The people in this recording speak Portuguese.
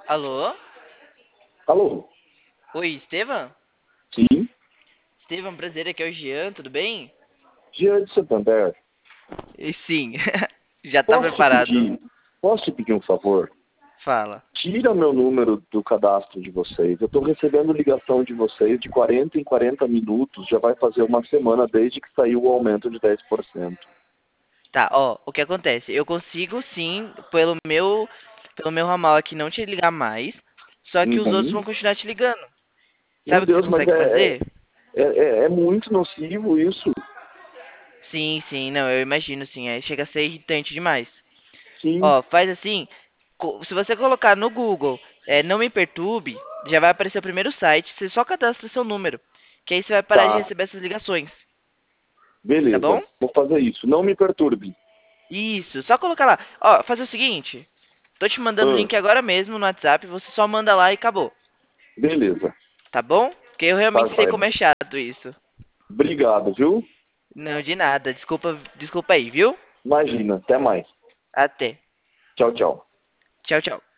Alô? Alô? Oi, Estevam? Sim? Estevam, prazer, aqui é o Jean, tudo bem? Jean de Santander. Sim, já tá Posso te preparado. pedir, posso te pedir um favor? Fala. Tira meu número do cadastro de vocês. Eu estou recebendo ligação de vocês de 40 em 40 minutos. Já vai fazer uma semana desde que saiu o aumento de 10%. Tá, ó, o que acontece? Eu consigo sim, pelo meu ramal aqui, não te ligar mais, só que os outros Uhum. vão continuar te ligando. Meu Sabe o que você Deus, mas consegue fazer? é muito nocivo isso. Sim, sim, não, eu imagino sim, chega a ser irritante demais. Sim, Ó, faz assim, se você colocar no Google, não me perturbe, já vai aparecer o primeiro site, você só cadastra seu número, que aí você vai parar de tá. receber essas ligações, tá bom? Beleza, vou fazer isso. Não me perturbe. Isso, só colocar lá. Ó, fazer o seguinte, tô te mandando o Ah, link agora mesmo no WhatsApp, você só manda lá e acabou, beleza, tá bom? Porque eu tá realmente sei joia. como é chato isso. Obrigado, viu? Não, de nada, desculpa aí, viu? Imagina, até mais. Até. Tchau, tchau. Tchau, tchau.